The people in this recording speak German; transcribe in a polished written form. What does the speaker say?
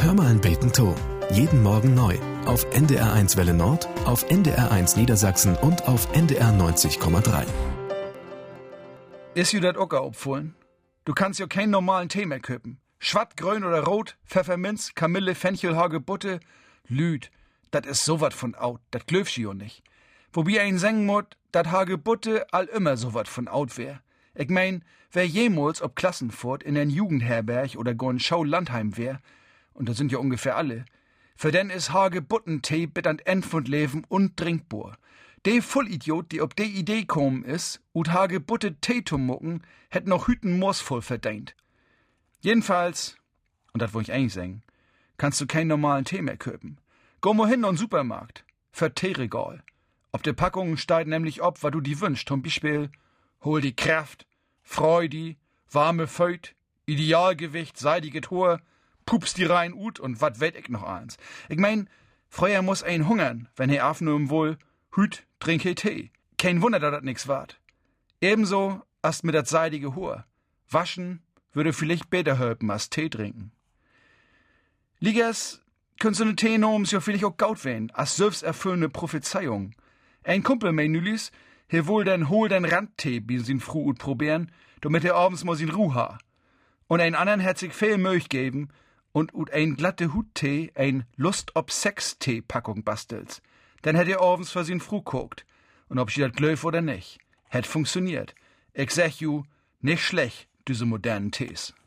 Hör mal ein Beten to. Jeden Morgen neu. Auf NDR1 Welle Nord, auf NDR1 Niedersachsen und auf NDR 90,3. Ist dir das auch aufgefallen? Du kannst ja keinen normalen Tee mehr köpen. Schwatt, grün oder rot, Pfefferminz, Kamille, Fenchel, Hagebutte. Lüd, dat is so wat von out, dat glöfst jo nicht. Wobei ein sagen muss, dat Hagebutte all immer so wat von out wär. Ich mein, wer jemals ob Klassenfahrt in ein Jugendherberg oder gar ein Schaulandheim wär, und das sind ja ungefähr alle, für den is Hagebuttentee bit an End von Leben untrinkbar. De Vollidiot, die ob de Idee kommen is, ut Hagebutte Tee zu mucken, hätt noch hüten morsvoll verdient. Jedenfalls, und dat wollt ich eigentlich sagen, kannst du keinen normalen Tee mehr köpen. Geh mal hin in den Supermarkt, für Teeregal. Auf der Packung steht nämlich ob, was du die wünschst. Zum Beispiel, hol die Kraft, Freude, warme Feut, Idealgewicht, seidiges Haar, pups die rein ut und wat weet ich noch eins. Ich mein, früher muss ein hungern, wenn er aufnehmen wohl, hüt trinke Tee. Kein Wunder, dass das nix wart. Ebenso erst mit dat seidige Haar. Waschen würde vielleicht besser helfen als Tee trinken. Liegers, könntest du ne Tee noms ja vielleicht auch gaut werden, als selbsterfüllende Prophezeiung. Ein Kumpel mein Nülis, hier wohl den hol den Randtee bis sin Fru ut probieren, damit er abends mal sin Ruh ha. Und ein anderen hat sich viel Milch geben und ut ein glatte Huttee ein Lust ob Sex-Tee Packung bastelt. Dann hätt er abends für sin Fru guckt. Und ob sie dat glöf oder nicht, hätt funktioniert. Ich sag ju, nicht schlecht, diese modernen Tees.